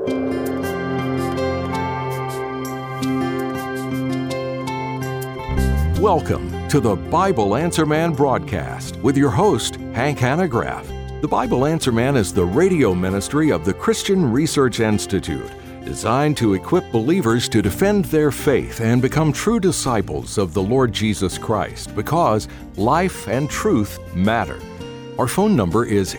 Welcome to the Bible Answer Man broadcast with your host, Hank Hanegraaff. The Bible Answer Man is the radio ministry of the Christian Research Institute, designed to equip believers to defend their faith and become true disciples of the Lord Jesus Christ, because life and truth matter. Our phone number is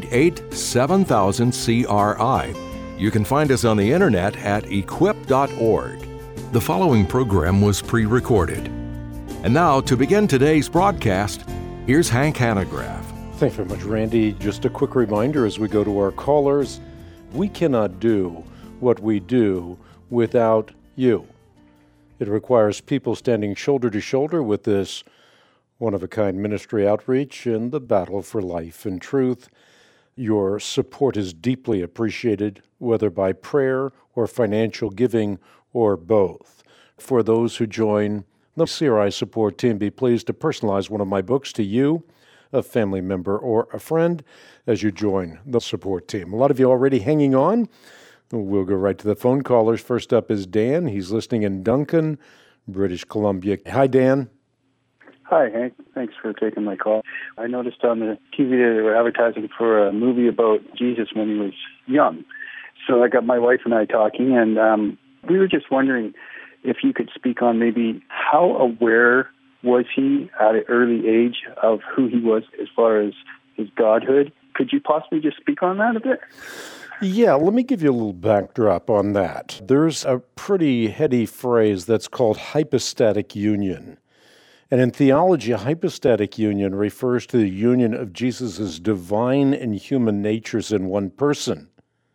888-7000-CRI. You can find us on the internet at equip.org. The following program was pre-recorded. And now, to begin today's broadcast, here's Hank Hanegraaff. Thanks very much, Randy. Just a quick reminder as we go to our callers, we cannot do what we do without you. It requires people standing shoulder to shoulder with this one-of-a-kind ministry outreach in the battle for life and truth. Your support is deeply appreciated, whether by prayer or financial giving or both. For those who join the CRI support team, be pleased to personalize one of my books to you, a family member, or a friend as you join the support team. A lot of you already hanging on. We'll go right to the phone callers. First up is Dan. He's listening in Duncan, British Columbia. Hi, Dan. Hi, Hank. Thanks for taking my call. I noticed on the TV they were advertising for a movie about Jesus when he was young. So I got my wife and I talking, and we were just wondering if you could speak on maybe how aware was he at an early age of who he was as far as his godhood? Could you possibly just speak on that a bit? Yeah, let me give you a little backdrop on that. There's a pretty heady phrase that's called hypostatic union. And in theology, a hypostatic union refers to the union of Jesus' divine and human natures in one person.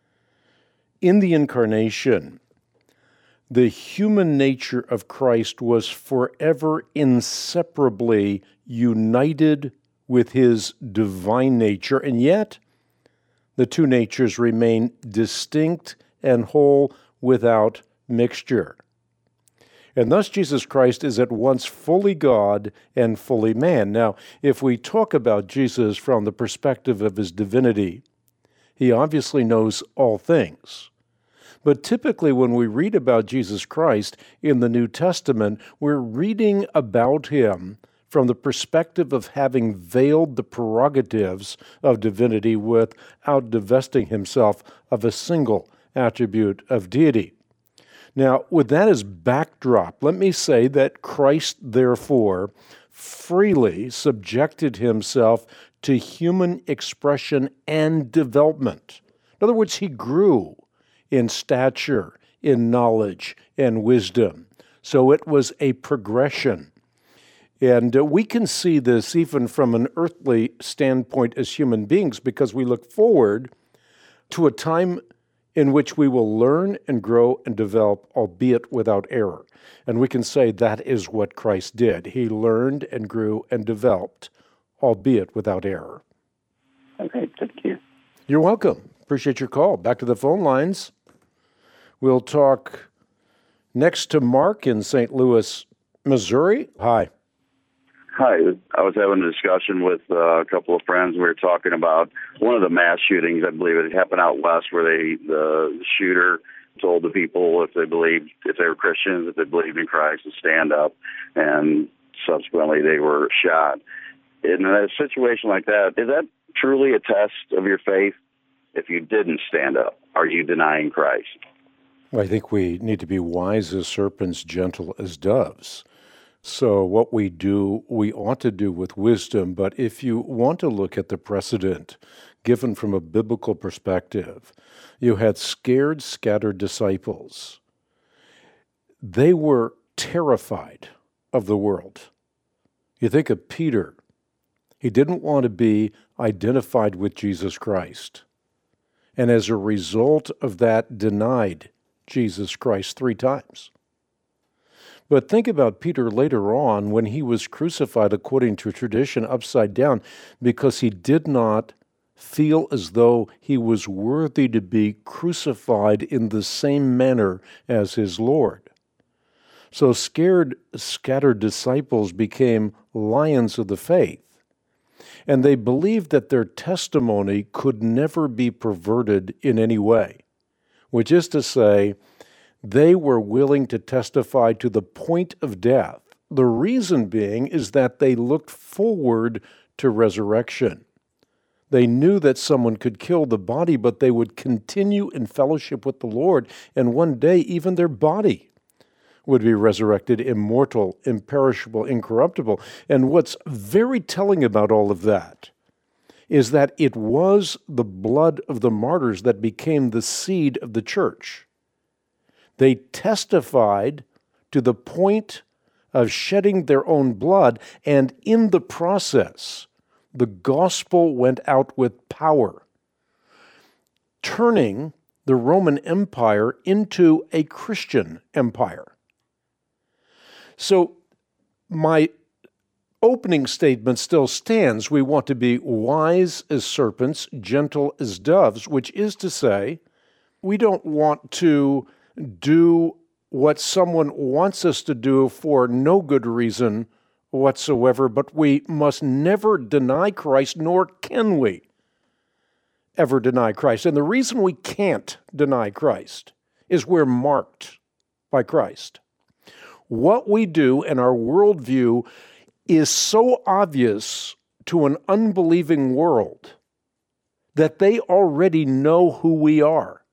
In the incarnation, the human nature of Christ was forever inseparably united with his divine nature, and yet the two natures remain distinct and whole without mixture. And thus Jesus Christ is at once fully God and fully man. Now, if we talk about Jesus from the perspective of his divinity, he obviously knows all things. But typically when we read about Jesus Christ in the New Testament, we're reading about him from the perspective of having veiled the prerogatives of divinity without divesting himself of a single attribute of deity. Now, with that as backdrop, let me say that Christ, therefore, freely subjected himself to human expression and development. In other words, he grew in stature, in knowledge, and wisdom. So it was a progression. And we can see this even from an earthly standpoint as human beings, because we look forward to a time in which we will learn and grow and develop, albeit without error. And we can say that is what Christ did. He learned and grew and developed, albeit without error. Okay, thank you. You're welcome. Appreciate your call. Back to the phone lines. We'll talk next to Mark in St. Louis, Missouri. Hi. Hi. I was having a discussion with a couple of friends. We were talking about one of the mass shootings. I believe it happened out west, where the shooter told the people if they were Christians, if they believed in Christ, to stand up, and subsequently they were shot. In a situation like that, is that truly a test of your faith? If you didn't stand up, are you denying Christ? I think we need to be wise as serpents, gentle as doves. So what we do, we ought to do with wisdom. But if you want to look at the precedent given from a biblical perspective, you had scared, scattered disciples. They were terrified of the world. You think of Peter. He didn't want to be identified with Jesus Christ. And as a result of that, denied Jesus Christ 3 times. But think about Peter later on when he was crucified according to tradition upside down, because he did not feel as though he was worthy to be crucified in the same manner as his Lord. So scared, scattered disciples became lions of the faith. And they believed that their testimony could never be perverted in any way. which is to say, they were willing to testify to the point of death. The reason being is that they looked forward to resurrection. They knew that someone could kill the body, but they would continue in fellowship with the Lord, and one day even their body would be resurrected, immortal, imperishable, incorruptible. And what's very telling about all of that is that it was the blood of the martyrs that became the seed of the church. They testified to the point of shedding their own blood, and in the process, the gospel went out with power, turning the Roman Empire into a Christian empire. So my opening statement still stands. We want to be wise as serpents, gentle as doves, which is to say, we don't want to do what someone wants us to do for no good reason whatsoever, but we must never deny Christ, nor can we ever deny Christ. And the reason we can't deny Christ is we're marked by Christ. What we do in our worldview is so obvious to an unbelieving world that they already know who we are.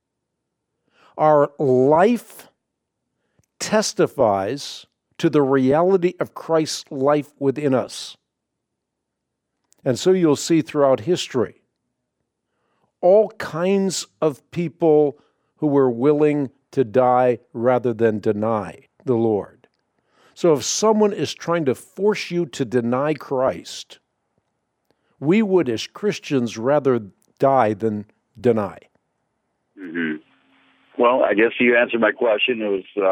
Our life testifies to the reality of Christ's life within us. And so you'll see throughout history all kinds of people who were willing to die rather than deny the Lord. So if someone is trying to force you to deny Christ, we would as Christians rather die than deny. Mm-hmm. Well, I guess you answered my question. It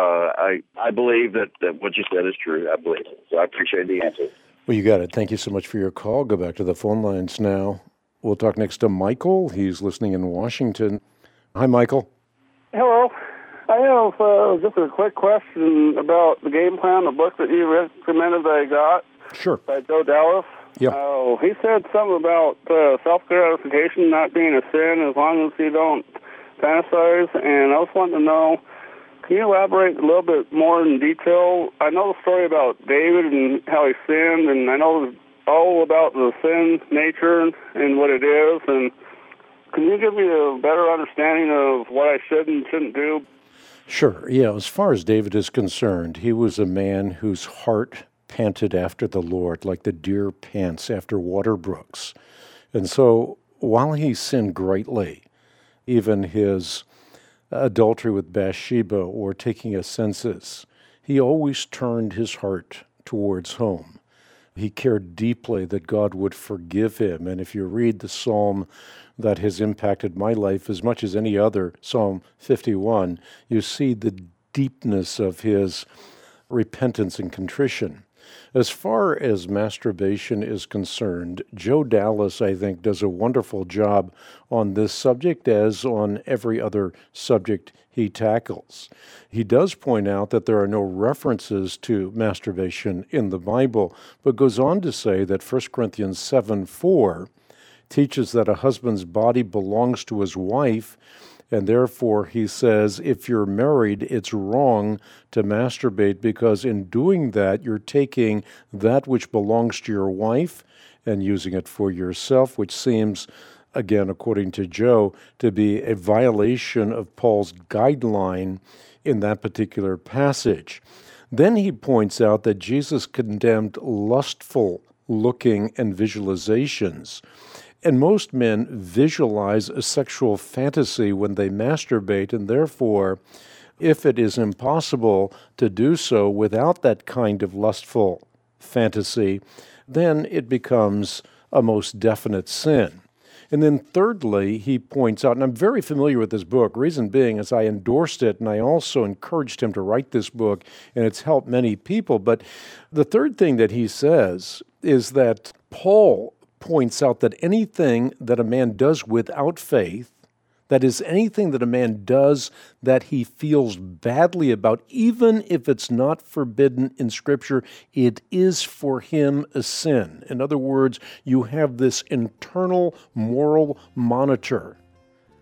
was I believe that what you said is true. I believe it. So I appreciate the answer. Well, you got it. Thank you so much for your call. Go back to the phone lines now. We'll talk next to Michael. He's listening in Washington. Hi, Michael. Hello. I have just a quick question about the Game Plan, the book that you recommended that I got. Sure. By Joe Dallas. Yeah. He said something about self-gratification not being a sin as long as you don't fantasize, and I was wanting to know, can you elaborate a little bit more in detail? I know the story about David and how he sinned, and I know all about the sin nature and what it is, and can you give me a better understanding of what I should and shouldn't do? Sure. Yeah, as far as David is concerned, he was a man whose heart panted after the Lord like the deer pants after water brooks. And so while he sinned greatly, even his adultery with Bathsheba or taking a census, he always turned his heart towards home. He cared deeply that God would forgive him. And if you read the psalm that has impacted my life as much as any other, Psalm 51, you see the deepness of his repentance and contrition. As far as masturbation is concerned, Joe Dallas, I think, does a wonderful job on this subject as on every other subject he tackles. He does point out that there are no references to masturbation in the Bible, but goes on to say that 1 Corinthians 7:4 teaches that a husband's body belongs to his wife, and therefore, he says, if you're married, it's wrong to masturbate because in doing that, you're taking that which belongs to your wife and using it for yourself, which seems, again, according to Joe, to be a violation of Paul's guideline in that particular passage. Then he points out that Jesus condemned lustful looking and visualizations. And most men visualize a sexual fantasy when they masturbate, and therefore, if it is impossible to do so without that kind of lustful fantasy, then it becomes a most definite sin. And then thirdly, he points out, and I'm very familiar with this book, reason being is I endorsed it, and I also encouraged him to write this book, and it's helped many people. But the third thing that he says is that Paul points out that anything that a man does without faith, that is, anything that a man does that he feels badly about, even if it's not forbidden in Scripture, it is for him a sin. In other words, you have this internal moral monitor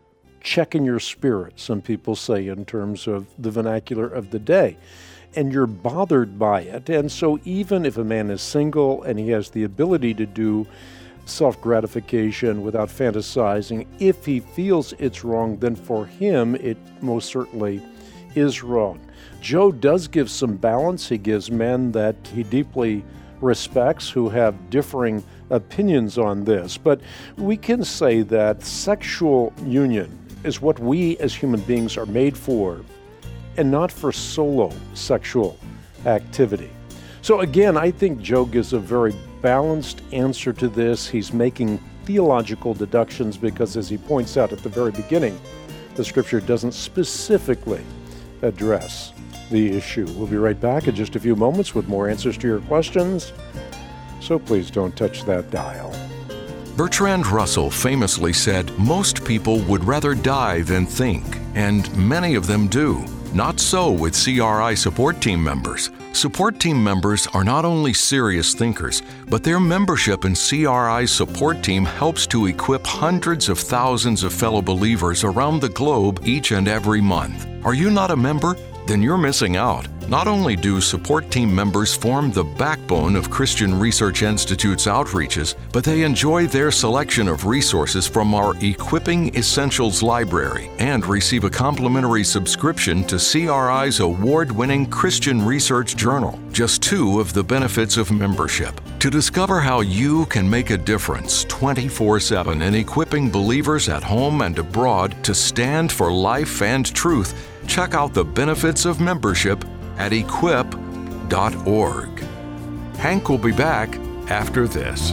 checking your spirit, some people say in terms of the vernacular of the day. And you're bothered by it. And so even if a man is single and he has the ability to do self-gratification without fantasizing, if he feels it's wrong, then for him it most certainly is wrong. Joe does give some balance. He gives men that he deeply respects who have differing opinions on this. But we can say that sexual union is what we as human beings are made for, and not for solo sexual activity. So again, I think Joe gives a very balanced answer to this. He's making theological deductions because, as he points out at the very beginning, the Scripture doesn't specifically address the issue. We'll be right back in just a few moments with more answers to your questions, so please don't touch that dial. Bertrand Russell famously said, "Most people would rather die than think," and many of them do. Not so with CRI support team members. Support team members are not only serious thinkers, but their membership in CRI's support team helps to equip hundreds of thousands of fellow believers around the globe each and every month. Are you not a member? Then you're missing out. Not only do support team members form the backbone of Christian Research Institute's outreaches, but they enjoy their selection of resources from our Equipping Essentials library and receive a complimentary subscription to CRI's award-winning Christian Research Journal, just two of the benefits of membership. To discover how you can make a difference 24/7 in equipping believers at home and abroad to stand for life and truth, check out the benefits of membership at equip.org. Hank will be back after this.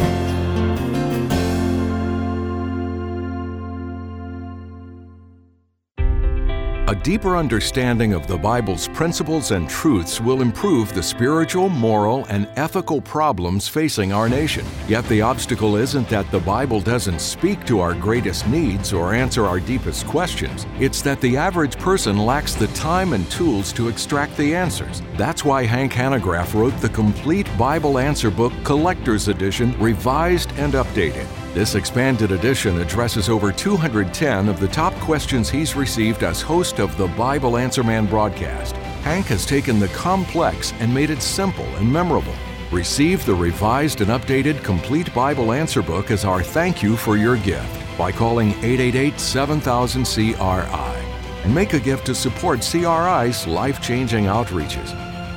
A deeper understanding of the Bible's principles and truths will improve the spiritual, moral, and ethical problems facing our nation. Yet the obstacle isn't that the Bible doesn't speak to our greatest needs or answer our deepest questions. It's that the average person lacks the time and tools to extract the answers. That's why Hank Hanegraaff wrote the complete Bible Answer Book Collector's Edition, revised and updated. This expanded edition addresses over 210 of the top questions he's received as host of the Bible Answer Man broadcast. Hank has taken the complex and made it simple and memorable. Receive the revised and updated Complete Bible Answer Book as our thank you for your gift by calling 888-7000-CRI and make a gift to support CRI's life-changing outreaches.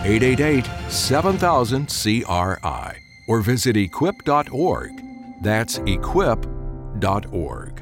888-7000-CRI or visit equip.org. That's equip.org.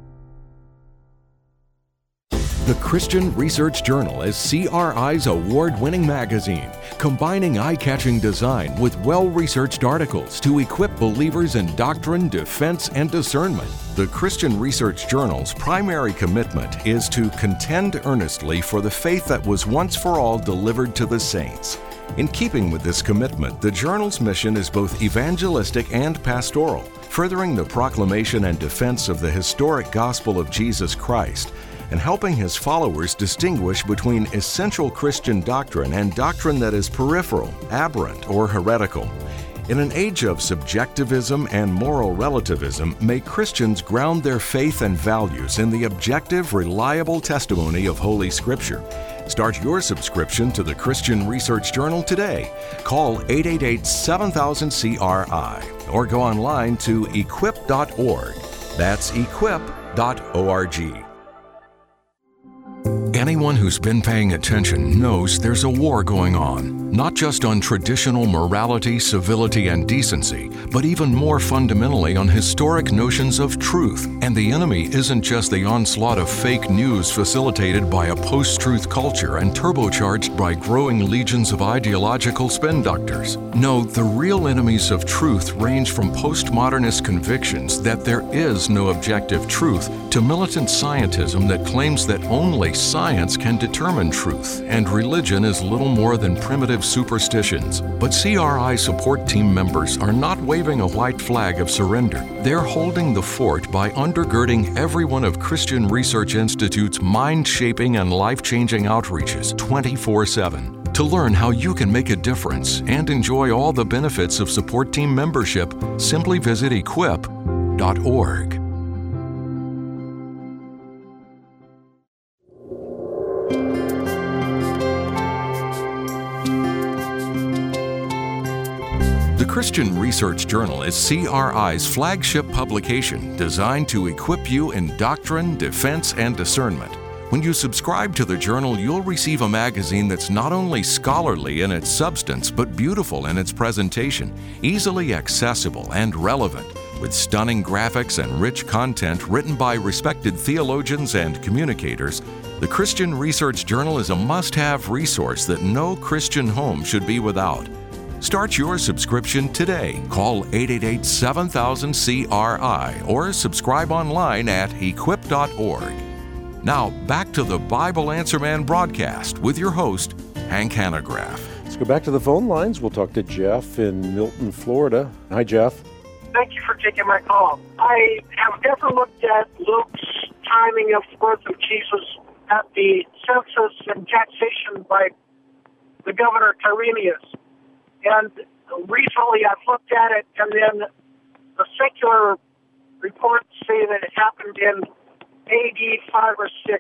The Christian Research Journal is CRI's award-winning magazine, combining eye-catching design with well-researched articles to equip believers in doctrine, defense, and discernment. The Christian Research Journal's primary commitment is to contend earnestly for the faith that was once for all delivered to the saints. In keeping with this commitment, the journal's mission is both evangelistic and pastoral, furthering the proclamation and defense of the historic gospel of Jesus Christ, and helping his followers distinguish between essential Christian doctrine and doctrine that is peripheral, aberrant, or heretical. In an age of subjectivism and moral relativism, may Christians ground their faith and values in the objective, reliable testimony of Holy Scripture. Start your subscription to the Christian Research Journal today. Call 888-7000-CRI or go online to equip.org. That's equip.org. Anyone who's been paying attention knows there's a war going on, not just on traditional morality, civility, and decency, but even more fundamentally on historic notions of truth. And the enemy isn't just the onslaught of fake news facilitated by a post-truth culture and turbocharged by growing legions of ideological spin doctors. No, the real enemies of truth range from postmodernist convictions that there is no objective truth to militant scientism that claims that only science can determine truth, and religion is little more than primitive superstitions. But CRI support team members are not waving a white flag of surrender. They're holding the fort by undergirding every one of Christian Research Institute's mind-shaping and life-changing outreaches 24/7. To learn how you can make a difference and enjoy all the benefits of support team membership, simply visit equip.org. The Christian Research Journal is CRI's flagship publication designed to equip you in doctrine, defense, and discernment. When you subscribe to the journal, you'll receive a magazine that's not only scholarly in its substance, but beautiful in its presentation, easily accessible and relevant, with stunning graphics and rich content written by respected theologians and communicators. The Christian Research Journal is a must-have resource that no Christian home should be without. Start your subscription today. Call 888-7000-CRI or subscribe online at equip.org. Now, back to the Bible Answer Man broadcast with your host, Hank Hanegraaff. Let's go back to the phone lines. We'll talk to Jeff in Milton, Florida. Hi, Jeff. Thank you for taking my call. I have never looked at Luke's timing of the birth of Jesus at the census and taxation by the governor Quirinius. And recently I've looked at it, and then the secular reports say that it happened in AD 5 or 6.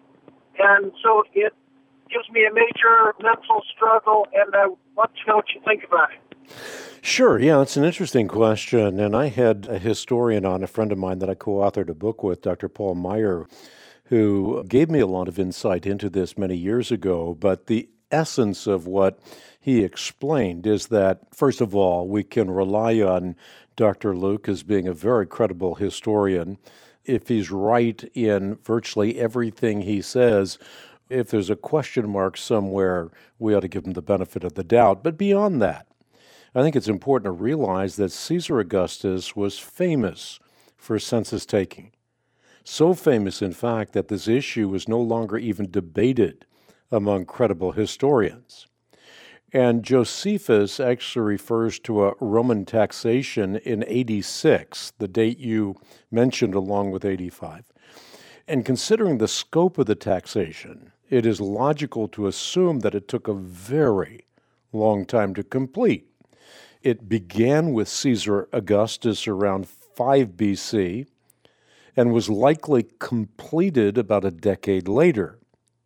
And so it gives me a major mental struggle, and I want to know what you think about it. Sure, yeah, it's an interesting question. And I had a historian on, a friend of mine that I co-authored a book with, Dr. Paul Meyer, who gave me a lot of insight into this many years ago. But the essence of what he explained is that, first of all, we can rely on Dr. Luke as being a very credible historian. If he's right in virtually everything he says, if there's a question mark somewhere, we ought to give him the benefit of the doubt. But beyond that, I think it's important to realize that Caesar Augustus was famous for census taking. So famous, in fact, that this issue was no longer even debated among credible historians. And Josephus actually refers to a Roman taxation in 86, the date you mentioned along with 85. And considering the scope of the taxation, it is logical to assume that it took a very long time to complete. It began with Caesar Augustus around 5 BC and was likely completed about a decade later.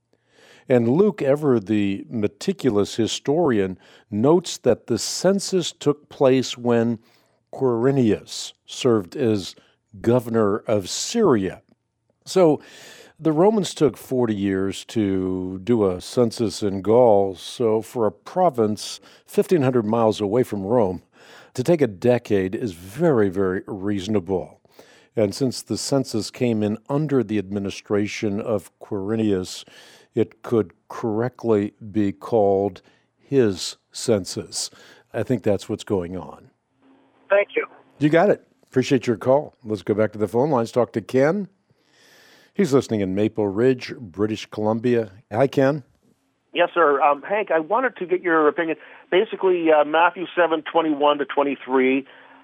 And Luke, ever the meticulous historian, notes that the census took place when Quirinius served as governor of Syria. So the Romans took 40 years to do a census in Gaul, so for a province 1,500 miles away from Rome, to take a decade is very, very reasonable. And since the census came in under the administration of Quirinius, it could correctly be called his census. I think that's what's going on. Thank you. You got it. Appreciate your call. Let's go back to the phone lines. Talk to Ken. He's listening in Maple Ridge, British Columbia. Hi, Ken. Yes, sir. Hank, I wanted to get your opinion. Basically, Matthew 7:21 to 23,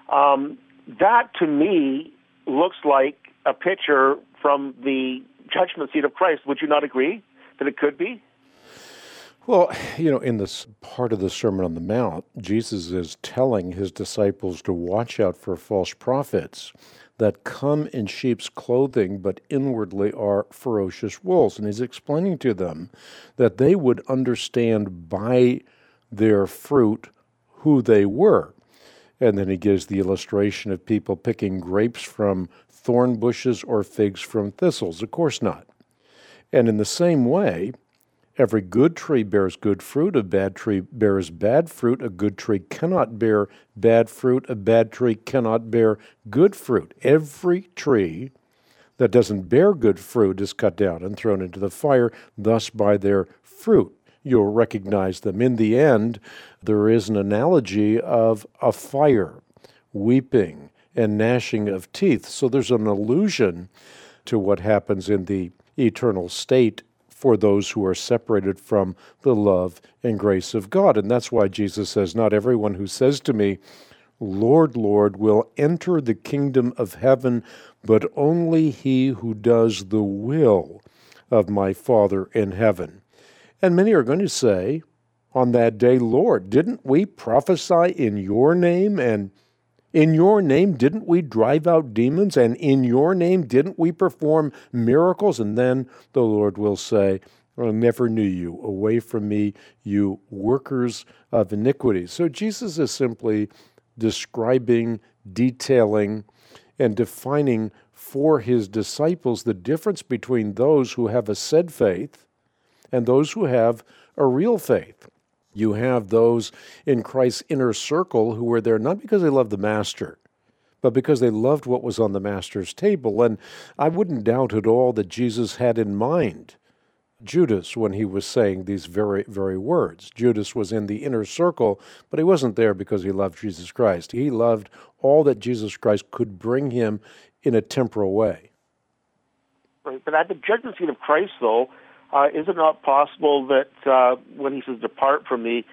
that to me looks like a picture from the judgment seat of Christ. Would you not agree that it could be? Well, in this part of the Sermon on the Mount, Jesus is telling his disciples to watch out for false prophets that come in sheep's clothing, but inwardly are ferocious wolves. And he's explaining to them that they would understand by their fruit who they were. And then he gives the illustration of people picking grapes from thorn bushes or figs from thistles. Of course not. And in the same way, every good tree bears good fruit, a bad tree bears bad fruit, a good tree cannot bear bad fruit, a bad tree cannot bear good fruit. Every tree that doesn't bear good fruit is cut down and thrown into the fire, thus by their fruit you'll recognize them. In the end, there is an analogy of a fire, weeping, and gnashing of teeth. So there's an allusion to what happens in the eternal state for those who are separated from the love and grace of God. And that's why Jesus says, not everyone who says to me, Lord, Lord, will enter the kingdom of heaven, but only he who does the will of my Father in heaven. And many are going to say on that day, Lord, didn't we prophesy in your name? And in your name, didn't we drive out demons? And in your name, didn't we perform miracles? And then the Lord will say, I never knew you. Away from me, you workers of iniquity. So Jesus is simply describing, detailing, and defining for his disciples the difference between those who have a said faith and those who have a real faith. You have those in Christ's inner circle who were there not because they loved the Master, but because they loved what was on the Master's table. And I wouldn't doubt at all that Jesus had in mind Judas when he was saying these very, very words. Judas was in the inner circle, but he wasn't there because he loved Jesus Christ. He loved all that Jesus Christ could bring him in a temporal way. Right. But at the judgment seat of Christ, though, is it not possible that when he says, "Depart from me,"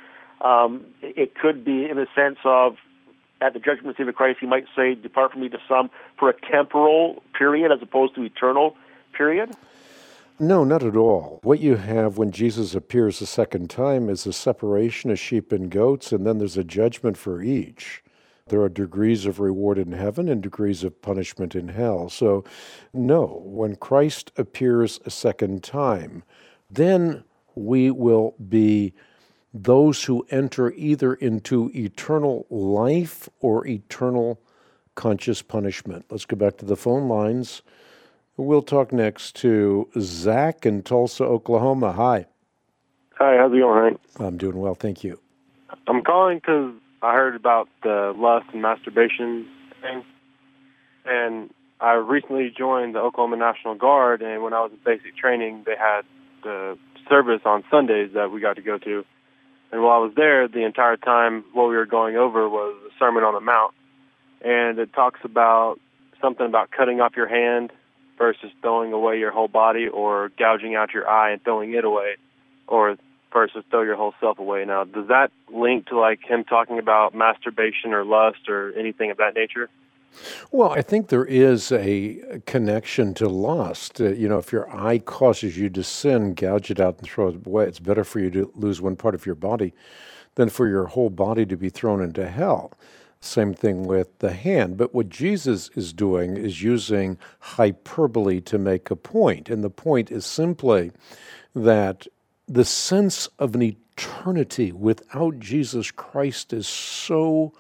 it could be in a sense of, at the judgment seat of Christ, he might say, "Depart from me" to some for a temporal period as opposed to eternal period? No, not at all. What you have when Jesus appears a second time is a separation of sheep and goats, and then there's a judgment for each. There are degrees of reward in heaven and degrees of punishment in hell. So, no, when Christ appears a second time, then we will be those who enter either into eternal life or eternal conscious punishment. Let's go back to the phone lines. We'll talk next to Zach in Tulsa, Oklahoma. Hi. Hi, how's it going, Hank? I'm doing well, thank you. I'm calling because I heard about the lust and masturbation thing, and I recently joined the Oklahoma National Guard, and when I was in basic training, they had the service on Sundays that we got to go to. And while I was there, the entire time what we were going over was the Sermon on the Mount, and it talks about something about cutting off your hand versus throwing away your whole body, or gouging out your eye and throwing it away, or versus throw your whole self away. Now, does that link to like him talking about masturbation or lust or anything of that nature? Well, I think there is a connection to lust. If your eye causes you to sin, gouge it out and throw it away. It's better for you to lose one part of your body than for your whole body to be thrown into hell. Same thing with the hand. But what Jesus is doing is using hyperbole to make a point. And the point is simply that the sense of an eternity without Jesus Christ is so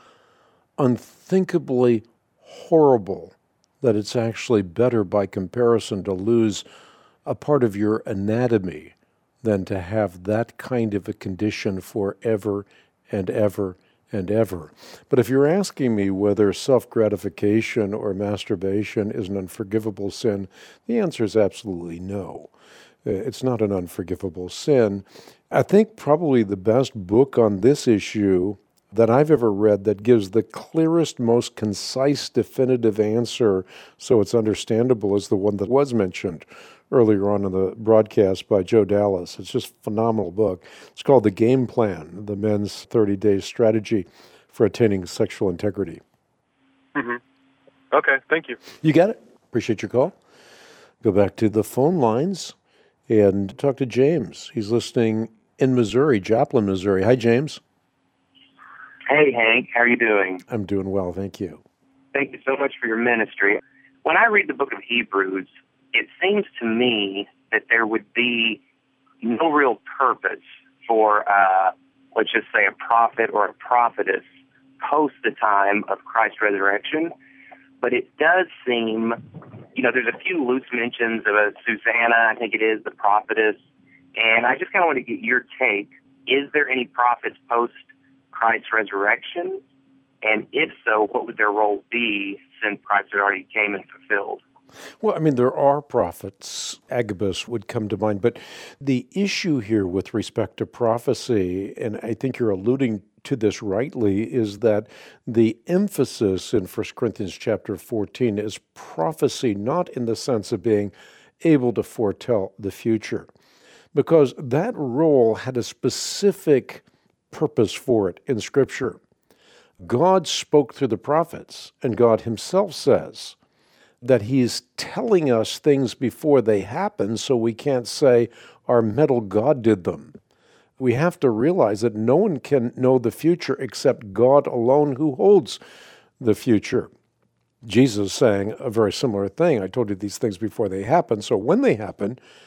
unthinkably horrible that it's actually better by comparison to lose a part of your anatomy than to have that kind of a condition forever and ever and ever. But if you're asking me whether self-gratification or masturbation is an unforgivable sin, the answer is absolutely no. It's not an unforgivable sin. I think probably the best book on this issue that I've ever read that gives the clearest, most concise, definitive answer so it's understandable is the one that was mentioned earlier on in the broadcast by Joe Dallas. It's just a phenomenal book. It's called The Game Plan, the Men's 30-Day Strategy for Attaining Sexual Integrity. Mm-hmm. Okay, thank you. You got it. Appreciate your call. Go back to the phone lines and talk to James. He's listening in Missouri, Joplin, Missouri. Hi, James. Hey, Hank. How are you doing? I'm doing well, thank you. Thank you so much for your ministry. When I read the book of Hebrews, it seems to me that there would be no real purpose for, let's just say, a prophet or a prophetess post the time of Christ's resurrection. But it does seem, there's a few loose mentions of a Susanna, I think it is, the prophetess. And I just kind of want to get your take. Is there any prophets post Christ's resurrection? And if so, what would their role be since Christ had already came and fulfilled? Well, there are prophets. Agabus would come to mind. But the issue here with respect to prophecy, and I think you're alluding to this rightly, is that the emphasis in 1 Corinthians chapter 14 is prophecy, not in the sense of being able to foretell the future, because that role had a specific purpose for it in Scripture. God spoke through the prophets, and God himself says that he's telling us things before they happen, so we can't say our mental God did them. We have to realize that no one can know the future except God alone who holds the future. Jesus saying a very similar thing. I told you these things before they happen, so when they happen,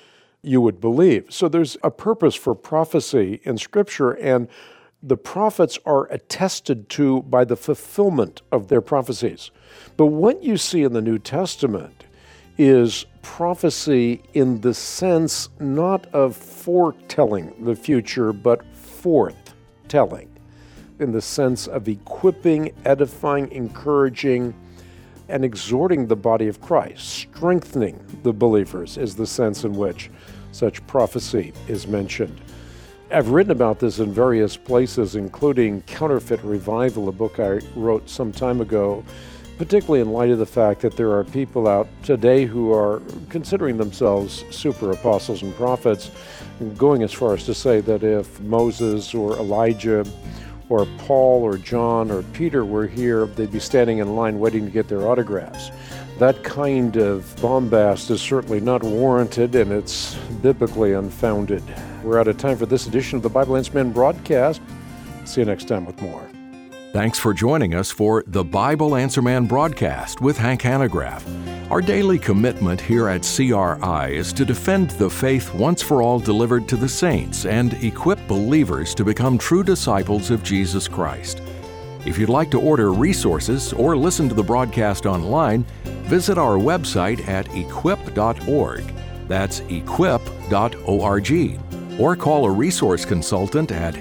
you would believe. So there's a purpose for prophecy in Scripture, and the prophets are attested to by the fulfillment of their prophecies. But what you see in the New Testament is prophecy in the sense not of foretelling the future, but forthtelling, in the sense of equipping, edifying, encouraging, and exhorting the body of Christ. Strengthening the believers is the sense in which such prophecy is mentioned. I've written about this in various places, including Counterfeit Revival, a book I wrote some time ago, particularly in light of the fact that there are people out today who are considering themselves super apostles and prophets, going as far as to say that if Moses or Elijah or Paul or John or Peter were here, they'd be standing in line waiting to get their autographs. That kind of bombast is certainly not warranted, and it's biblically unfounded. We're out of time for this edition of the Bible Answer Man broadcast. See you next time with more. Thanks for joining us for the Bible Answer Man broadcast with Hank Hanegraaff. Our daily commitment here at CRI is to defend the faith once for all delivered to the saints and equip believers to become true disciples of Jesus Christ. If you'd like to order resources or listen to the broadcast online, visit our website at equip.org. That's equip.org. Or call a resource consultant at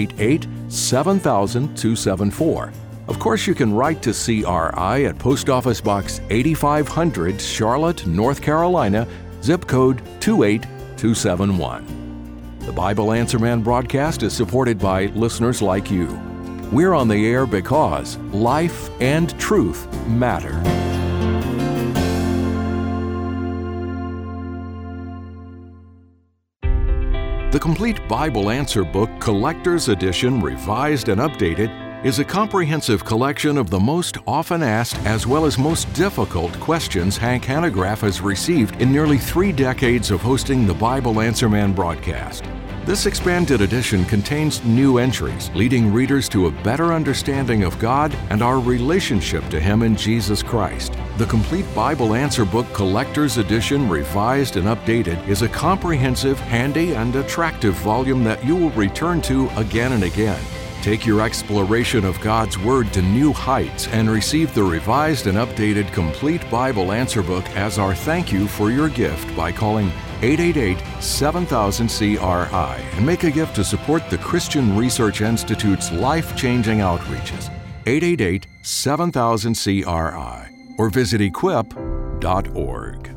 888-7000-274. Of course, you can write to CRI at Post Office Box 8500, Charlotte, North Carolina, zip code 28271. The Bible Answer Man broadcast is supported by listeners like you. We're on the air because life and truth matter. The Complete Bible Answer Book Collector's Edition, revised and updated, is a comprehensive collection of the most often asked as well as most difficult questions Hank Hanegraaff has received in nearly 3 decades of hosting the Bible Answer Man broadcast. This expanded edition contains new entries, leading readers to a better understanding of God and our relationship to Him in Jesus Christ. The Complete Bible Answer Book Collector's Edition, revised and updated, is a comprehensive, handy, and attractive volume that you will return to again and again. Take your exploration of God's Word to new heights and receive the revised and updated Complete Bible Answer Book as our thank you for your gift by calling 888-7000-CRI and make a gift to support the Christian Research Institute's life-changing outreaches. 888-7000-CRI or visit equip.org.